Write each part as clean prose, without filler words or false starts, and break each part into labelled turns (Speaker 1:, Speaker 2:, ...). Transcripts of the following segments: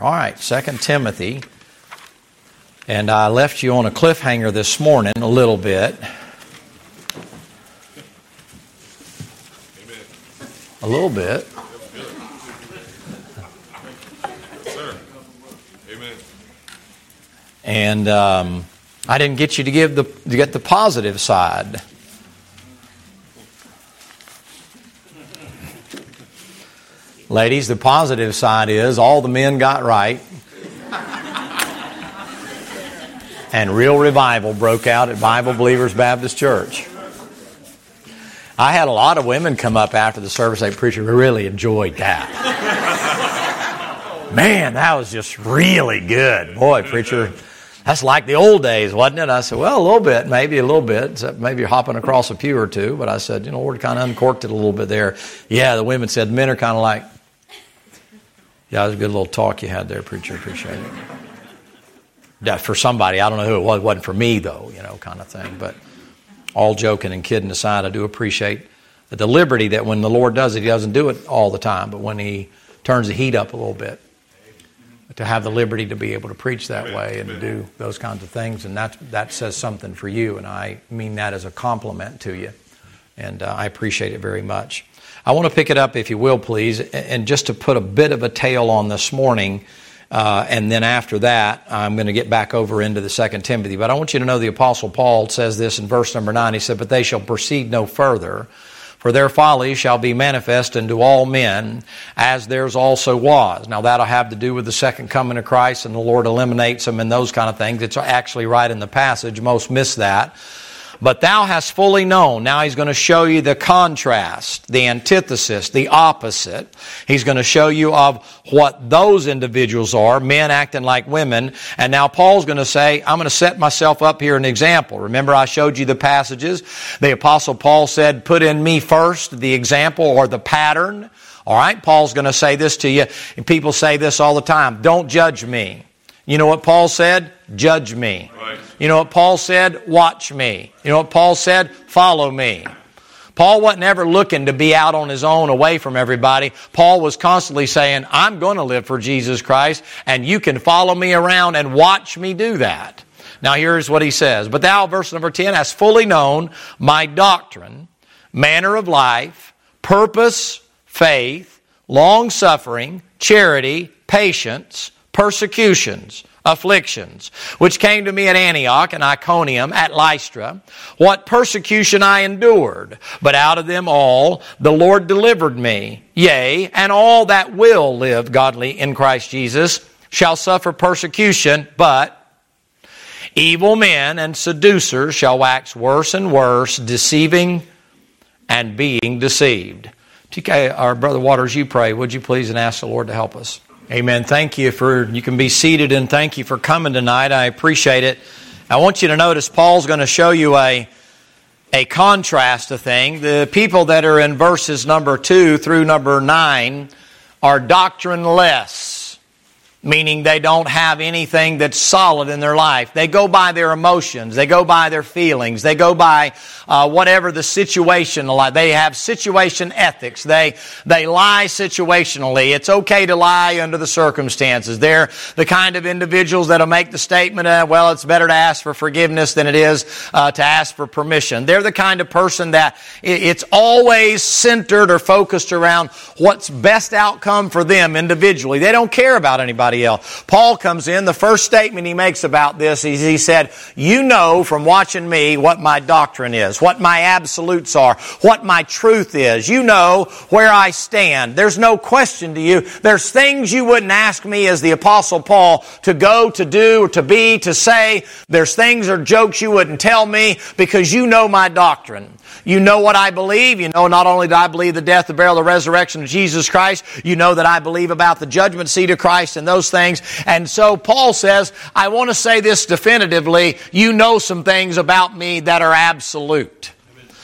Speaker 1: All right, 2 Timothy. And I left you on a cliffhanger this morning a little bit. A little bit.
Speaker 2: Sir. Amen.
Speaker 1: And I didn't get you to get the positive side. Ladies, the positive side is all the men got right. And real revival broke out at Bible Believers Baptist Church. I had a lot of women come up after the service. They preacher really enjoyed that. Man, that was just really good. Boy, preacher, that's like the old days, wasn't it? I said, well, a little bit, maybe a little bit. Except maybe hopping across a pew or two. But I said, Lord kind of uncorked it a little bit there. Yeah, the women said, men are kind of like, yeah, it was a good little talk you had there, preacher. Appreciate it. That for somebody, I don't know who it was. It wasn't for me, though, kind of thing. But all joking and kidding aside, I do appreciate the liberty that when the Lord does it, He doesn't do it all the time. But when He turns the heat up a little bit, to have the liberty to be able to preach that way and to do those kinds of things. And that says something for you. And I mean that as a compliment to you. And I appreciate it very much. I want to pick it up, if you will, please, and just to put a bit of a tail on this morning, and then after that, I'm going to get back over into the 2 Timothy. But I want you to know the Apostle Paul says this in verse number 9. He said, "But they shall proceed no further, for their folly shall be manifest unto all men, as theirs also was." Now that'll have to do with the second coming of Christ, and the Lord eliminates them and those kind of things. It's actually right in the passage. Most miss that. "But thou hast fully known." Now he's going to show you the contrast, the antithesis, the opposite. He's going to show you of what those individuals are, men acting like women. And now Paul's going to say, I'm going to set myself up here an example. Remember I showed you the passages. The Apostle Paul said, put in me first the example or the pattern. All right, Paul's going to say this to you. And people say this all the time. Don't judge me. You know what Paul said? Judge me.
Speaker 2: Right.
Speaker 1: You know what Paul said? Watch me. You know what Paul said? Follow me. Paul wasn't ever looking to be out on his own away from everybody. Paul was constantly saying, I'm going to live for Jesus Christ, and you can follow me around and watch me do that. Now here's what he says. "But thou," verse number 10, "hast fully known my doctrine, manner of life, purpose, faith, long-suffering, charity, patience, persecutions, afflictions, which came to me at Antioch and Iconium, at Lystra, what persecution I endured. But out of them all the Lord delivered me. Yea, and all that will live godly in Christ Jesus shall suffer persecution, but evil men and seducers shall wax worse and worse, deceiving and being deceived." TK, our Brother Waters, you pray, would you please, and ask the Lord to help us. Amen. Thank you you can be seated, and thank you for coming tonight. I appreciate it. I want you to notice Paul's going to show you a contrast of thing. The people that are in verses number 2 through number 9 are doctrineless, meaning they don't have anything that's solid in their life. They go by their emotions. They go by their feelings. They go by whatever the situation. They have situation ethics. They lie situationally. It's okay to lie under the circumstances. They're the kind of individuals that'll make the statement, well, it's better to ask for forgiveness than it is to ask for permission. They're the kind of person that it's always centered or focused around what's best outcome for them individually. They don't care about anybody else. Paul comes in, the first statement he makes about this is he said, you know from watching me what my doctrine is, what my absolutes are, what my truth is. You know where I stand. There's no question to you. There's things you wouldn't ask me as the Apostle Paul to go, to do, or to be, to say. There's things or jokes you wouldn't tell me because you know my doctrine. You know what I believe. You know not only do I believe the death, the burial, the resurrection of Jesus Christ, you know that I believe about the judgment seat of Christ and those things. And so Paul says, I want to say this definitively. You know some things about me that are absolute.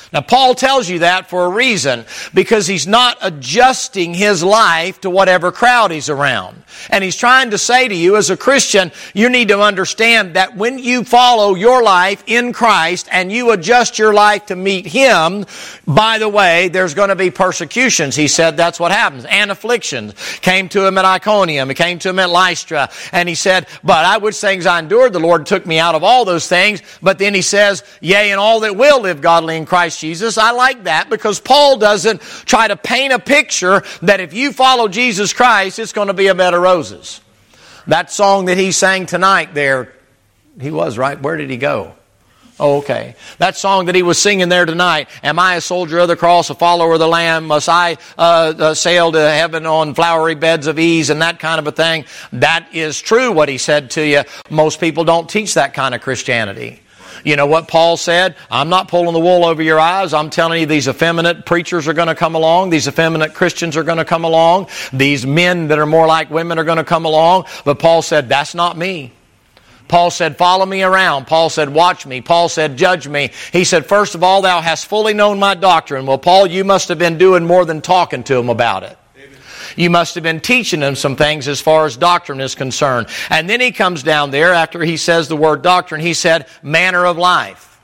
Speaker 1: Now, Paul tells you that for a reason, because he's not adjusting his life to whatever crowd he's around. And he's trying to say to you, as a Christian, you need to understand that when you follow your life in Christ and you adjust your life to meet Him, by the way, there's going to be persecutions. He said that's what happens. And afflictions came to him at Iconium. It came to him at Lystra. And he said, but I which things I endured, the Lord took me out of all those things. But then he says, yea, and all that will live godly in Christ Jesus. I like that because Paul doesn't try to paint a picture that if you follow Jesus Christ, it's going to be a bed of roses. That song that he sang tonight there, he was, right? Where did he go? Oh, okay. That song that he was singing there tonight, am I a soldier of the cross, a follower of the Lamb? Must I sail to heaven on flowery beds of ease and that kind of a thing? That is true what he said to you. Most people don't teach that kind of Christianity. You know what Paul said? I'm not pulling the wool over your eyes. I'm telling you these effeminate preachers are going to come along. These effeminate Christians are going to come along. These men that are more like women are going to come along. But Paul said, that's not me. Paul said, follow me around. Paul said, watch me. Paul said, judge me. He said, first of all, thou hast fully known my doctrine. Well, Paul, you must have been doing more than talking to them about it. You must have been teaching them some things as far as doctrine is concerned. And then he comes down there after he says the word doctrine. He said, manner of life.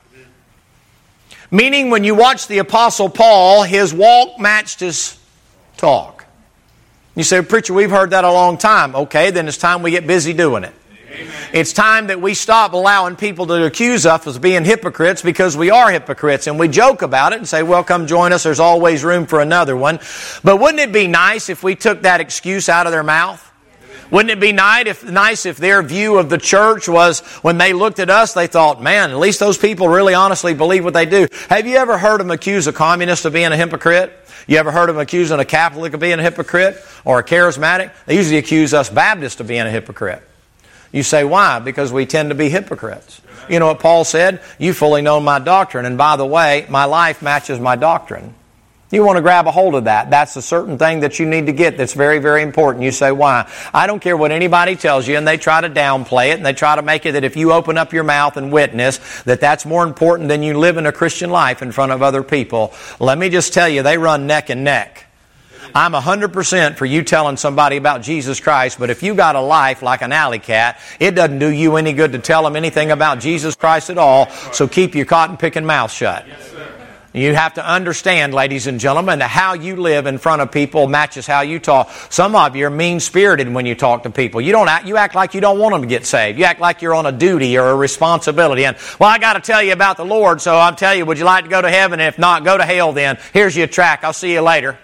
Speaker 1: Meaning when you watch the Apostle Paul, his walk matched his talk. You say, preacher, we've heard that a long time. Okay, then it's time we get busy doing it. Amen. It's time that we stop allowing people to accuse us of being hypocrites, because we are hypocrites, and we joke about it and say, well, come join us, there's always room for another one. But wouldn't it be nice if we took that excuse out of their mouth? Wouldn't it be nice if their view of the church was, when they looked at us, they thought, man, at least those people really honestly believe what they do. Have you ever heard them accuse a communist of being a hypocrite? You ever heard them accusing a Catholic of being a hypocrite? Or a charismatic? They usually accuse us Baptists of being a hypocrite. You say, why? Because we tend to be hypocrites. You know what Paul said? You fully know my doctrine, and by the way, my life matches my doctrine. You want to grab a hold of that. That's a certain thing that you need to get that's very, very important. You say, why? I don't care what anybody tells you, and they try to downplay it, and they try to make it that if you open up your mouth and witness, that that's more important than you living a Christian life in front of other people. Let me just tell you, they run neck and neck. I'm 100% for you telling somebody about Jesus Christ, but if you got a life like an alley cat, it doesn't do you any good to tell them anything about Jesus Christ at all, so keep your cotton-picking mouth shut. Yes, sir. You have to understand, ladies and gentlemen, that how you live in front of people matches how you talk. Some of you are mean-spirited when you talk to people. You act like you don't want them to get saved. You act like you're on a duty or a responsibility. And, well, I got to tell you about the Lord, so I'll tell you, would you like to go to heaven? And if not, go to hell then. Here's your tract. I'll see you later.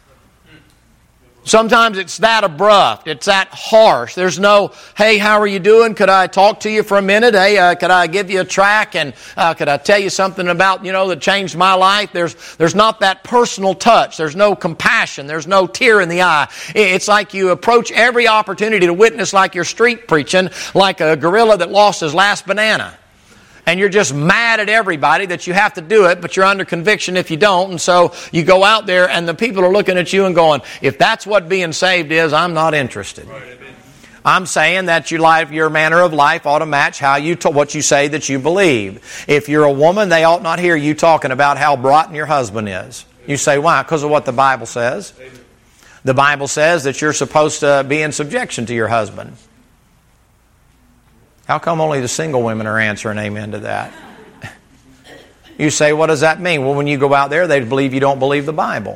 Speaker 1: Sometimes it's that abrupt. It's that harsh. There's no, hey, how are you doing? Could I talk to you for a minute? Hey, could I give you a track? And could I tell you something about, that changed my life? There's not that personal touch. There's no compassion. There's no tear in the eye. It's like you approach every opportunity to witness like you're street preaching, like a gorilla that lost his last banana. And you're just mad at everybody that you have to do it, but you're under conviction if you don't. And so you go out there and the people are looking at you and going, if that's what being saved is, I'm not interested. Right. I'm saying that your manner of life ought to match how what you say that you believe. If you're a woman, they ought not hear you talking about how rotten your husband is. You say, why? Because of what the Bible says. The Bible says that you're supposed to be in subjection to your husband. How come only the single women are answering amen to that? You say, what does that mean? Well, when you go out there, they believe you don't believe the Bible.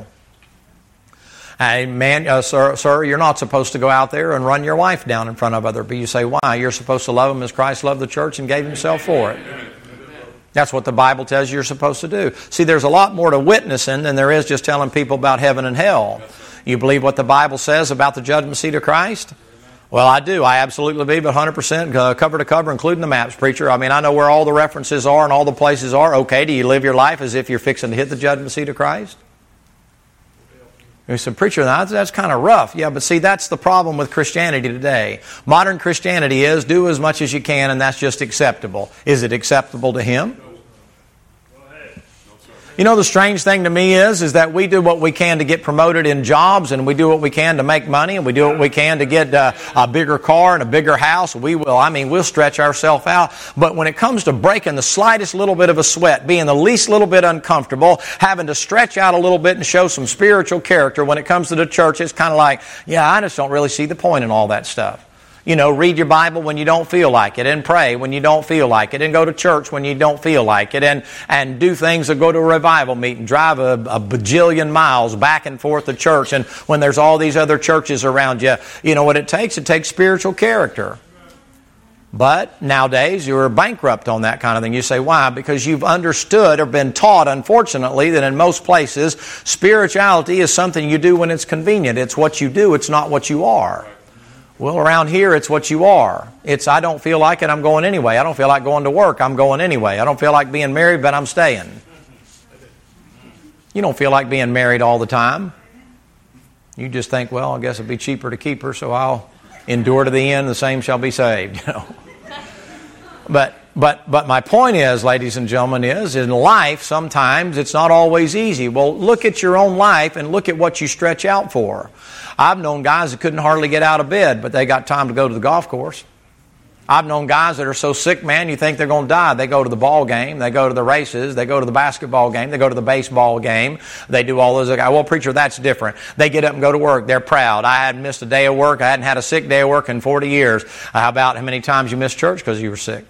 Speaker 1: Sir, you're not supposed to go out there and run your wife down in front of other people. You say, why? You're supposed to love them as Christ loved the church and gave himself for it. That's what the Bible tells you you're supposed to do. See, there's a lot more to witnessing than there is just telling people about heaven and hell. You believe what the Bible says about the judgment seat of Christ? Well, I do. I absolutely believe it 100%, cover to cover, including the maps, preacher. I mean, I know where all the references are and all the places are. Okay, do you live your life as if you're fixing to hit the judgment seat of Christ? You said, preacher, that's kind of rough. Yeah, but see, that's the problem with Christianity today. Modern Christianity is do as much as you can, and that's just acceptable. Is it acceptable to Him? You know, the strange thing to me is that we do what we can to get promoted in jobs, and we do what we can to make money, and we do what we can to get a bigger car and a bigger house. We'll stretch ourselves out. But when it comes to breaking the slightest little bit of a sweat, being the least little bit uncomfortable, having to stretch out a little bit and show some spiritual character, when it comes to the church, it's kind of like, yeah, I just don't really see the point in all that stuff. You know, read your Bible when you don't feel like it, and pray when you don't feel like it, and go to church when you don't feel like it, and do things that go to a revival meeting, drive a bajillion miles back and forth to church, and when there's all these other churches around you, you know what it takes? It takes spiritual character. But nowadays, you're bankrupt on that kind of thing. You say, why? Because you've understood or been taught, unfortunately, that in most places, spirituality is something you do when it's convenient. It's what you do, it's not what you are. Well, around here, it's what you are. It's, I don't feel like it, I'm going anyway. I don't feel like going to work, I'm going anyway. I don't feel like being married, but I'm staying. You don't feel like being married all the time. You just think, well, I guess it'd be cheaper to keep her, so I'll endure to the end, the same shall be saved. You know. But my point is, ladies and gentlemen, is in life, sometimes it's not always easy. Well, look at your own life and look at what you stretch out for. I've known guys that couldn't hardly get out of bed, but they got time to go to the golf course. I've known guys that are so sick, man, you think they're going to die. They go to the ball game, they go to the races, they go to the basketball game, they go to the baseball game, they do all those. Well, preacher, that's different. They get up and go to work. They're proud. I hadn't missed a day of work. I hadn't had a sick day of work in 40 years. How about how many times you missed church because you were sick?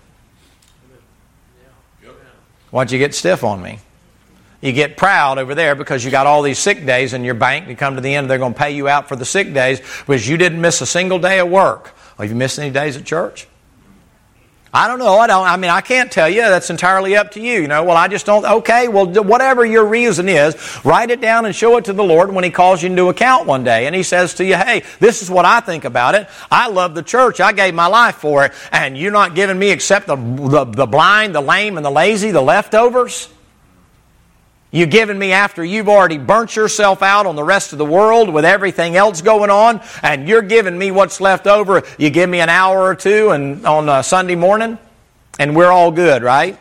Speaker 1: Why'd you get stiff on me? You get proud over there because you got all these sick days in your bank. You come to the end, they're going to pay you out for the sick days because you didn't miss a single day of work. Well, have you missed any days at church? I don't know. I can't tell you. That's entirely up to you. You know, well, I just don't. Okay, well, whatever your reason is, write it down and show it to the Lord when He calls you into account one day. And He says to you, hey, this is what I think about it. I love the church. I gave my life for it. And you're not giving me except the blind, the lame, and the lazy, the leftovers? You're giving me after you've already burnt yourself out on the rest of the world with everything else going on, and you're giving me what's left over. You give me an hour or two and on Sunday morning, and we're all good, right?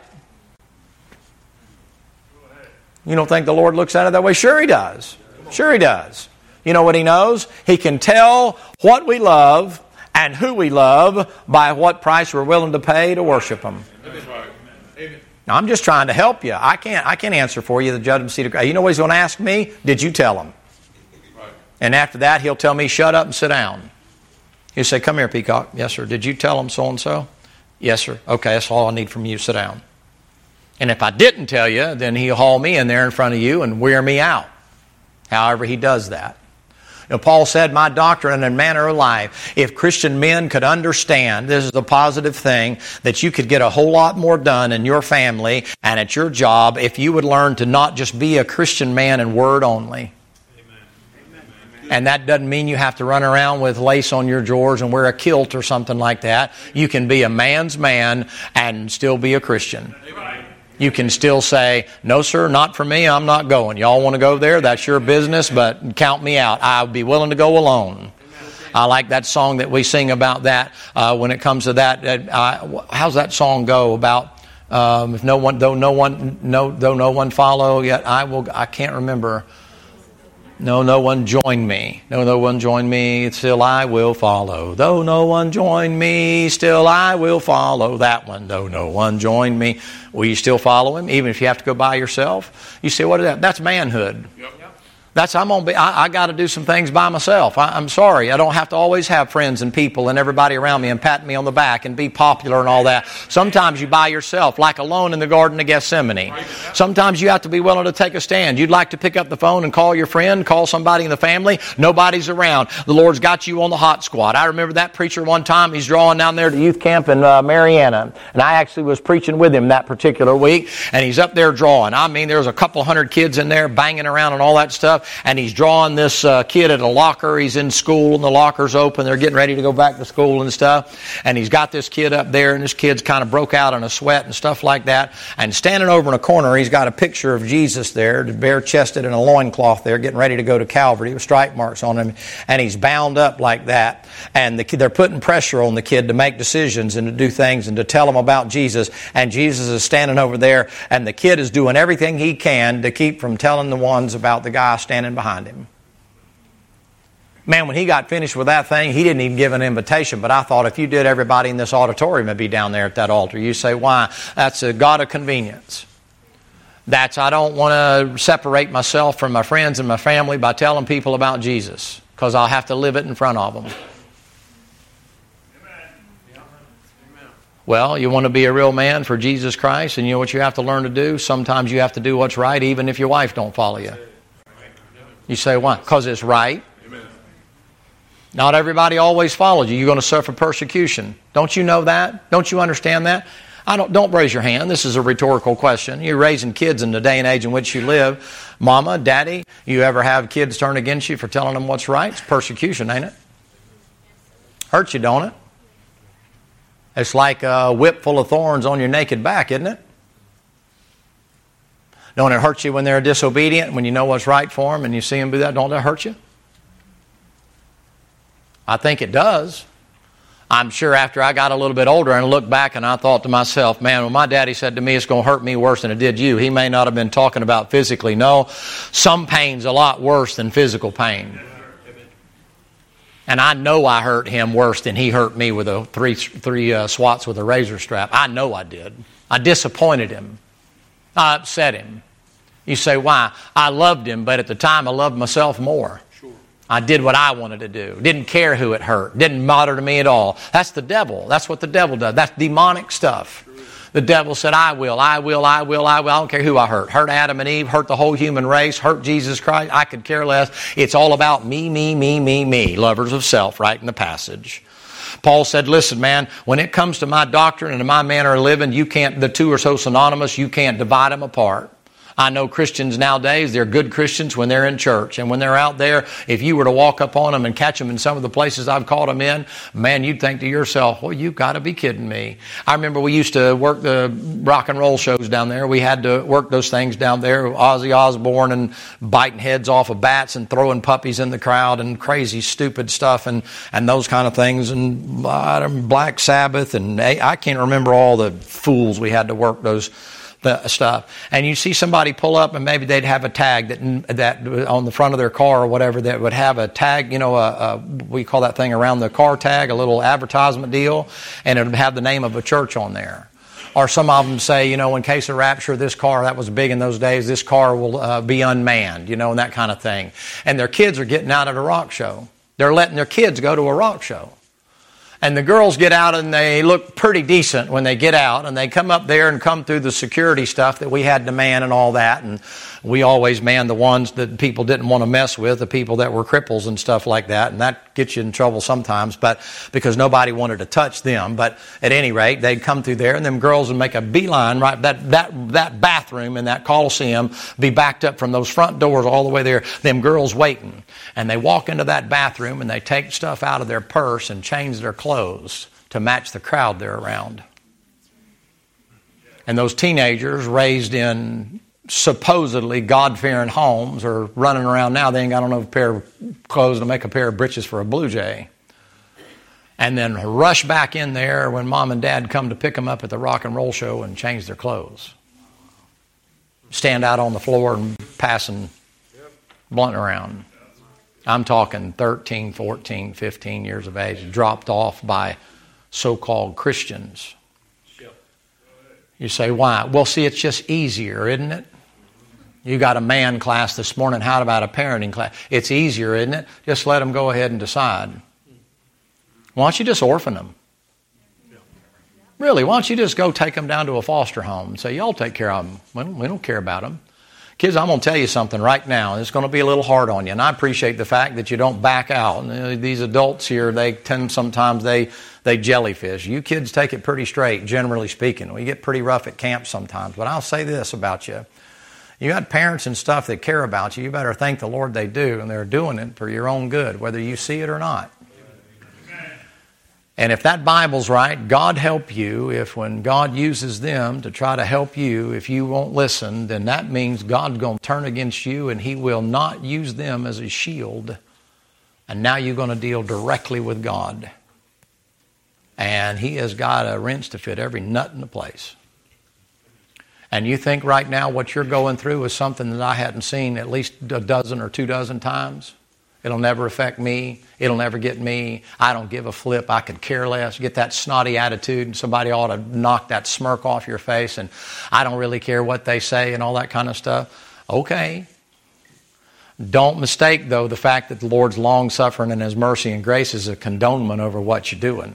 Speaker 1: You don't think the Lord looks at it that way? Sure He does. Sure He does. You know what He knows? He can tell what we love and who we love by what price we're willing to pay to worship Him.
Speaker 2: That's right. Amen.
Speaker 1: Now, I'm just trying to help you. I can't answer for you, the judgment seat of Christ. You know what He's going to ask me? Did you tell Him?
Speaker 2: Right.
Speaker 1: And after that, He'll tell me, shut up and sit down. He'll say, come here, Peacock. Yes, sir. Did you tell him so-and-so? Yes, sir. Okay, that's all I need from you. Sit down. And if I didn't tell you, then He'll haul me in there in front of you and wear me out. However He does that. You know, Paul said, my doctrine and manner of life, if Christian men could understand, this is a positive thing, that you could get a whole lot more done in your family and at your job if you would learn to not just be a Christian man in word only. And that doesn't mean you have to run around with lace on your drawers and wear a kilt or something like that. You can be a man's man and still be a Christian. You can still say, no, sir, not for me, I'm not going. Y'all want to go there? That's your business, but count me out. I'll be willing to go alone. I like that song that we sing about that when it comes to that. How's that song go about if no one follow, yet I can't remember. No one join me. No one join me, still I will follow. Though no one join me, still I will follow. That one, though no one join me. Will you still follow Him, even if you have to go by yourself? You say, what is that? That's manhood. Yep. That's I got to do some things by myself. I'm sorry. I don't have to always have friends and people and everybody around me and pat me on the back and be popular and all that. Sometimes you by yourself, like alone in the Garden of Gethsemane. Sometimes you have to be willing to take a stand. You'd like to pick up the phone and call your friend, call somebody in the family. Nobody's around. The Lord's got you on the hot squad. I remember that preacher one time. He's drawing down there to youth camp in Mariana. And I actually was preaching with him that particular week. And he's up there drawing. I mean, there's a couple hundred kids in there banging around and all that stuff. and he's drawing this kid at a locker. He's in school, and the locker's open. They're getting ready to go back to school and stuff. And he's got this kid up there, and this kid's kind of broke out in a sweat and stuff like that. And standing over in a corner, he's got a picture of Jesus there, bare-chested in a loincloth there, getting ready to go to Calvary with stripe marks on him. And he's bound up like that. And they're putting pressure on the kid to make decisions and to do things and to tell him about Jesus. And Jesus is standing over there, and the kid is doing everything he can to keep from telling the ones about the guy standing behind him. Man, when he got finished with that thing, he didn't even give an invitation. But I thought, if you did, everybody in this auditorium would be down there at that altar. You say, why? That's a God of convenience. I don't want to separate myself from my friends and my family by telling people about Jesus, because I'll have to live it in front of them. Well, you want to be a real man for Jesus Christ, and you know what you have to learn to do? Sometimes you have to do what's right, even if your wife don't follow you. You say, why? Because it's right. Not everybody always follows you. You're going to suffer persecution. Don't you know that? Don't you understand that? Don't raise your hand. This is a rhetorical question. You're raising kids in the day and age in which you live. Mama, Daddy, you ever have kids turn against you for telling them what's right? It's persecution, ain't it? Hurts you, don't it? It's like a whip full of thorns on your naked back, isn't it? Don't it hurt you when they're disobedient, when you know what's right for them and you see them do that? Don't that hurt you? I think it does. I'm sure after I got a little bit older and looked back and I thought to myself, man, when my daddy said to me it's going to hurt me worse than it did you, he may not have been talking about physically. No, some pain's a lot worse than physical pain. And I know I hurt him worse than he hurt me with three swats with a razor strap. I know I did. I disappointed him. I upset him. You say, why? I loved him, but at the time I loved myself more. Sure. I did what I wanted to do. Didn't care who it hurt. Didn't matter to me at all. That's the devil. That's what the devil does. That's demonic stuff. True. The devil said, I will. I don't care who I hurt. Hurt Adam and Eve, hurt the whole human race, hurt Jesus Christ. I could care less. It's all about me. Lovers of self, right in the passage. Paul said, listen, man, when it comes to my doctrine and to my manner of living, the two are so synonymous, you can't divide them apart. I know Christians nowadays, they're good Christians when they're in church. And when they're out there, if you were to walk up on them and catch them in some of the places I've caught them in, man, you'd think to yourself, well, you've got to be kidding me. I remember we used to work the rock and roll shows down there. We had to work those things down there, Ozzy Osbourne and biting heads off of bats and throwing puppies in the crowd and crazy, stupid stuff and those kind of things. And Black Sabbath, and I can't remember all the fools we had to work those stuff. And you see somebody pull up and maybe they'd have a tag that on the front of their car or whatever that would have a tag, we call that thing around the car tag, a little advertisement deal, and it would have the name of a church on there. Or some of them say, in case of rapture, this car, that was big in those days, this car will be unmanned, and that kind of thing. And their kids are getting out at a rock show. They're letting their kids go to a rock show. And the girls get out and they look pretty decent when they get out, and they come up there and come through the security stuff that we had to man and all that. And we always manned the ones that people didn't want to mess with, the people that were cripples and stuff like that. And that gets you in trouble sometimes, but because nobody wanted to touch them. But at any rate, they'd come through there, and them girls would make a beeline, right? That bathroom in that Coliseum be backed up from those front doors all the way there. Them girls waiting. And they walk into that bathroom and they take stuff out of their purse and change their clothes to match the crowd they're around. And those teenagers raised in supposedly God-fearing homes are running around now. They ain't got enough pair of clothes to make a pair of breeches for a blue jay. And then rush back in there when mom and dad come to pick them up at the rock and roll show and change their clothes. Stand out on the floor and passing blunt around. I'm talking 13, 14, 15 years of age, dropped off by so-called Christians. You say, why? Well, see, it's just easier, isn't it? You got a man class this morning. How about a parenting class? It's easier, isn't it? Just let them go ahead and decide. Why don't you just orphan them? Really, why don't you just go take them down to a foster home and say, y'all take care of them. We don't care about them. Kids, I'm going to tell you something right now, and it's going to be a little hard on you. And I appreciate the fact that you don't back out. And these adults here, sometimes they jellyfish. You kids take it pretty straight, generally speaking. We get pretty rough at camp sometimes. But I'll say this about you. You got parents and stuff that care about you. You better thank the Lord they do, and they're doing it for your own good, whether you see it or not. And if that Bible's right, God help you. If when God uses them to try to help you, if you won't listen, then that means God's going to turn against you and He will not use them as a shield. And now you're going to deal directly with God. And He has got a wrench to fit every nut in the place. And you think right now what you're going through is something that I hadn't seen at least a dozen or 24 times. It'll never affect me. It'll never get me. I don't give a flip. I could care less. Get that snotty attitude, and somebody ought to knock that smirk off your face, and I don't really care what they say and all that kind of stuff. Okay. Don't mistake, though, the fact that the Lord's long-suffering and His mercy and grace is a condonement over what you're doing.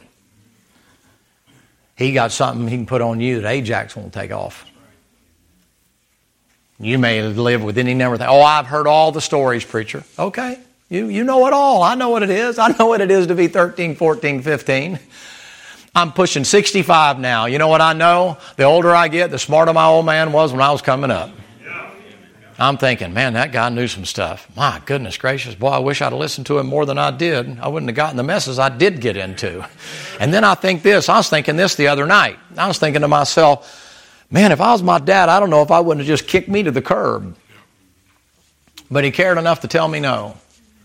Speaker 1: He got something He can put on you that Ajax won't take off. You may live with any number of things. Oh, I've heard all the stories, preacher. Okay. You know it all. I know what it is. I know what it is to be 13, 14, 15. I'm pushing 65 now. You know what I know? The older I get, the smarter my old man was when I was coming up. I'm thinking, man, that guy knew some stuff. My goodness gracious. Boy, I wish I'd have listened to him more than I did. I wouldn't have gotten the messes I did get into. And then I think this. I was thinking this the other night. I was thinking to myself, man, if I was my dad, I don't know if I wouldn't have just kicked me to the curb. But he cared enough to tell me no.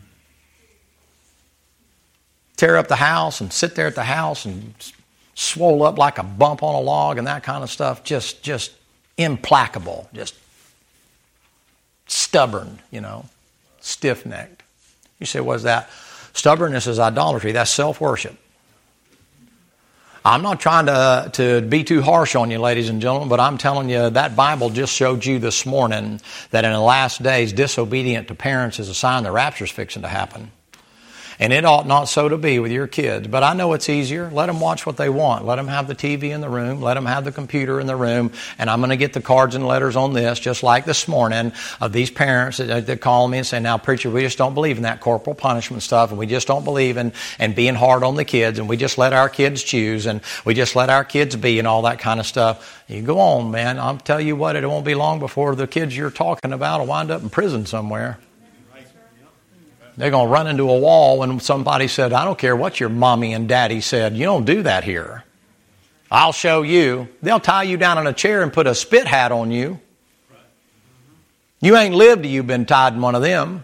Speaker 1: Tear up the house and sit there at the house and swole up like a bump on a log and that kind of stuff. Just implacable. Just stubborn, stiff-necked. You say, what's that? Stubbornness is idolatry. That's self-worship. I'm not trying to be too harsh on you, ladies and gentlemen, but I'm telling you that Bible just showed you this morning that in the last days, disobedient to parents is a sign the rapture's fixing to happen. And it ought not so to be with your kids. But I know it's easier. Let them watch what they want. Let them have the TV in the room. Let them have the computer in the room. And I'm going to get the cards and letters on this, just like this morning, of these parents that call me and say, now, preacher, we just don't believe in that corporal punishment stuff, and we just don't believe in being hard on the kids, and we just let our kids choose, and we just let our kids be, and all that kind of stuff. You go on, man. I'll tell you what, it won't be long before the kids you're talking about will wind up in prison somewhere. They're going to run into a wall when somebody said, I don't care what your mommy and daddy said. You don't do that here. I'll show you. They'll tie you down in a chair and put a spit hat on you. You ain't lived till you've been tied in one of them.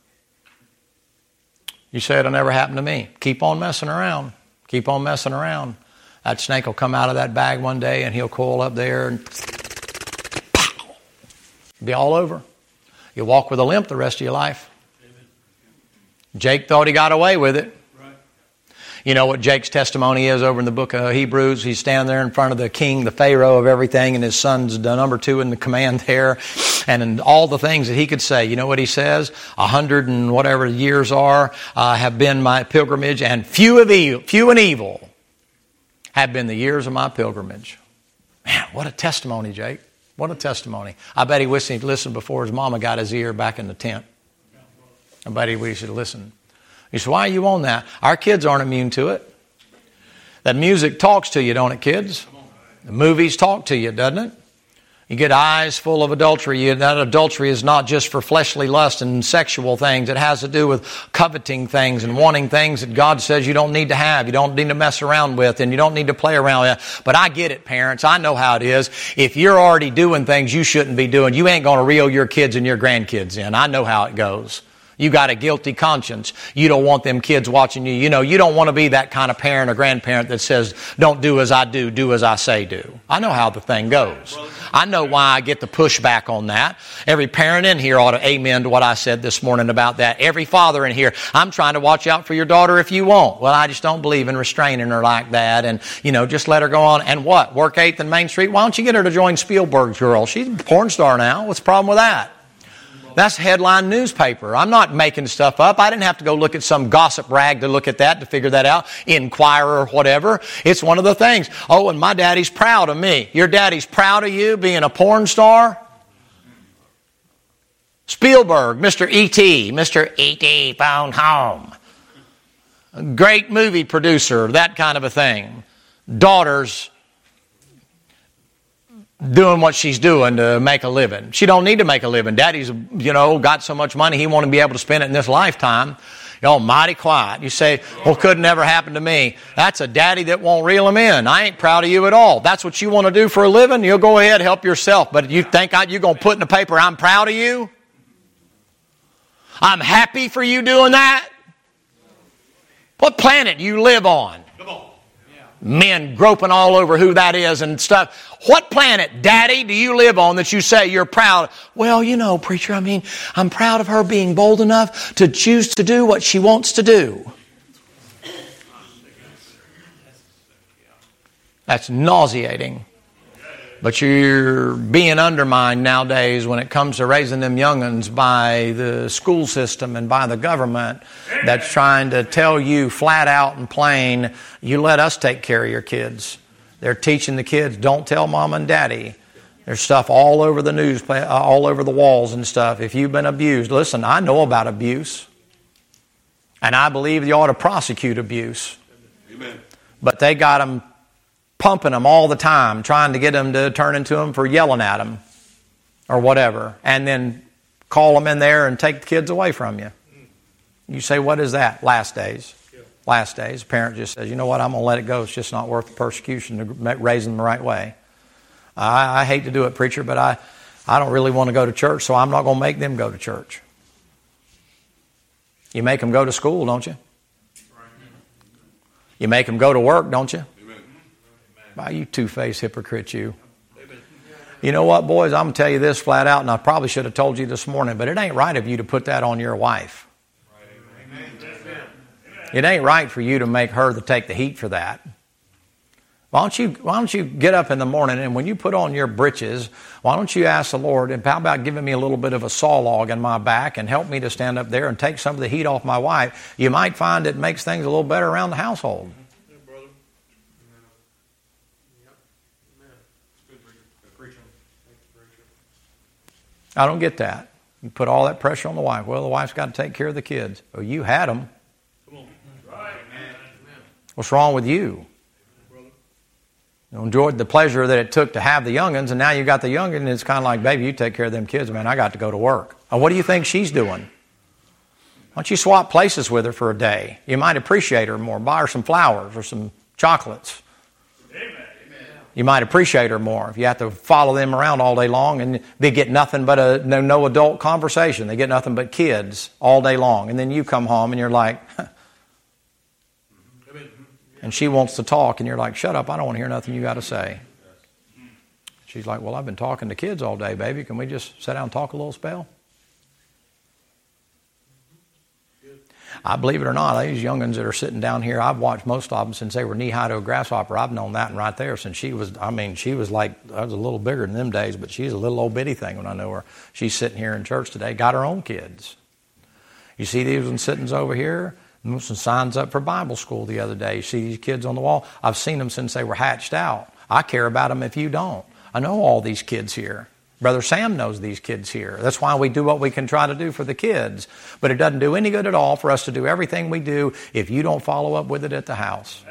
Speaker 1: You say it'll never happen to me. Keep on messing around. Keep on messing around. That snake will come out of that bag one day and he'll coil up there and pow, be all over. You'll walk with a limp the rest of your life. Jake thought he got away with it. Right. You know what Jake's testimony is over in the book of Hebrews? He's standing there in front of the king, the Pharaoh of everything, and his son's the number 2 in the command there. And in all the things that he could say, you know what he says? 100 and whatever years have been my pilgrimage, and few and evil have been the years of my pilgrimage. Man, what a testimony, Jake. What a testimony. I bet he wished he'd listened before his mama got his ear back in the tent. I bet we should listen. You say, why are you on that? Our kids aren't immune to it. That music talks to you, don't it, kids? The movies talk to you, doesn't it? You get eyes full of adultery. That adultery is not just for fleshly lust and sexual things. It has to do with coveting things and wanting things that God says you don't need to have, you don't need to mess around with, and you don't need to play around with. But I get it, parents. I know how it is. If you're already doing things you shouldn't be doing, you ain't going to reel your kids and your grandkids in. I know how it goes. You got a guilty conscience. You don't want them kids watching you. You know, you don't want to be that kind of parent or grandparent that says, don't do as I do as I say do. I know how the thing goes. I know why I get the pushback on that. Every parent in here ought to amen to what I said this morning about that. Every father in here, I'm trying to watch out for your daughter if you won't. Well, I just don't believe in restraining her like that. And, just let her go on. And what? Work 8th and Main Street? Why don't you get her to join Spielberg's Girl? She's a porn star now. What's the problem with that? That's headline newspaper. I'm not making stuff up. I didn't have to go look at some gossip rag to look at that, to figure that out. Inquirer or whatever. It's one of the things. Oh, and my daddy's proud of me. Your daddy's proud of you being a porn star? Spielberg, Mr. E.T., Mr. E.T. Phone Home. A great movie producer, that kind of a thing. Daughters doing what she's doing to make a living. She don't need to make a living. Daddy's, got so much money he won't be able to spend it in this lifetime. Mighty quiet. You say, well, could never happen to me. That's a daddy that won't reel him in. I ain't proud of you at all. That's what you want to do for a living? You'll go ahead, help yourself. But you think you're going to put in the paper, I'm proud of you? I'm happy for you doing that? What planet do you live on?
Speaker 2: Come on.
Speaker 1: Men groping all over who that is and stuff. What planet, Daddy, do you live on that you say you're proud? Well, preacher, I'm proud of her being bold enough to choose to do what she wants to do. That's nauseating. But you're being undermined nowadays when it comes to raising them young'uns by the school system and by the government that's trying to tell you flat out and plain, you let us take care of your kids. They're teaching the kids, don't tell mom and daddy. There's stuff all over the news, all over the walls and stuff. If you've been abused, listen, I know about abuse. And I believe you ought to prosecute abuse.
Speaker 2: Amen.
Speaker 1: But they got them pumping them all the time, trying to get them to turn into them for yelling at them or whatever, and then call them in there and take the kids away from you. You say, what is that? Last days. Last days. A parent just says, you know what, I'm going to let it go. It's just not worth the persecution to raise them the right way. I hate to do it, preacher, but I don't really want to go to church, so I'm not going to make them go to church. You make them go to school, don't you? You make them go to work, don't you? Why, you two-faced hypocrite, you. You know what, boys? I'm going to tell you this flat out, and I probably should have told you this morning, but it ain't right of you to put that on your wife. It ain't right for you to make her take the heat for that. Why don't you get up in the morning, and when you put on your breeches, why don't you ask the Lord, and how about giving me a little bit of a saw log in my back and help me to stand up there and take some of the heat off my wife? You might find it makes things a little better around the household. I don't get that. You put all that pressure on the wife. Well, the wife's got to take care of the kids. Well, you had them. What's wrong with you? You enjoyed the pleasure that it took to have the young'uns, and now you got the young'uns, and it's kind of like, baby, you take care of them kids, man. I got to go to work. Well, what do you think she's doing? Why don't you swap places with her for a day? You might appreciate her more. Buy her some flowers or some chocolates. You might appreciate her more if you have to follow them around all day long and they get nothing but no adult conversation. They get nothing but kids all day long. And then you come home and you're like, and she wants to talk and you're like, shut up, I don't want to hear nothing you got to say. She's like, well, I've been talking to kids all day, baby. Can we just sit down and talk a little spell? I believe it or not, these young'uns that are sitting down here, I've watched most of them since they were knee-high to a grasshopper. I've known that one right there since she was like, I was a little bigger than them days, but she's a little old bitty thing when I know her. She's sitting here in church today, got her own kids. You see these ones sitting over here? Some signs up for Bible school the other day. You see these kids on the wall? I've seen them since they were hatched out. I care about them if you don't. I know all these kids here. Brother Sam knows these kids here. That's why we do what we can try to do for the kids. But it doesn't do any good at all for us to do everything we do if you don't follow up with it at the house.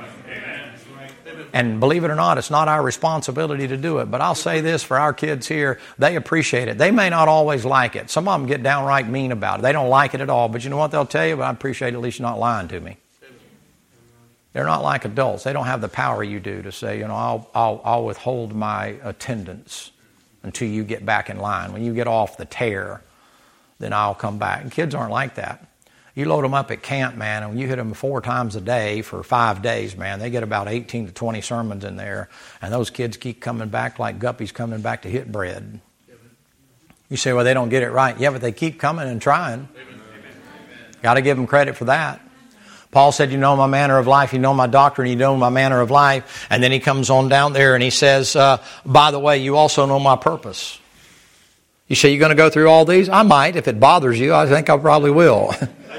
Speaker 1: And believe it or not, it's not our responsibility to do it. But I'll say this for our kids here, they appreciate it. They may not always like it. Some of them get downright mean about it. They don't like it at all. But you know what they'll tell you? Well, I appreciate at least you're not lying to me. They're not like adults. They don't have the power you do to say, I'll withhold my attendance until you get back in line. When you get off the tear, then I'll come back. And kids aren't like that. You load them up at camp, man, and when you hit them 4 times a day for 5 days, man, they get about 18 to 20 sermons in there, and those kids keep coming back like guppies coming back to hit bread. You say, well, they don't get it right. Yeah, but they keep coming and trying. Got to give them credit for that. Paul said, you know my manner of life, you know my doctrine, you know my manner of life. And then he comes on down there and he says, by the way, you also know my purpose. You say, you're going to go through all these? I might. If it bothers you, I think I probably will.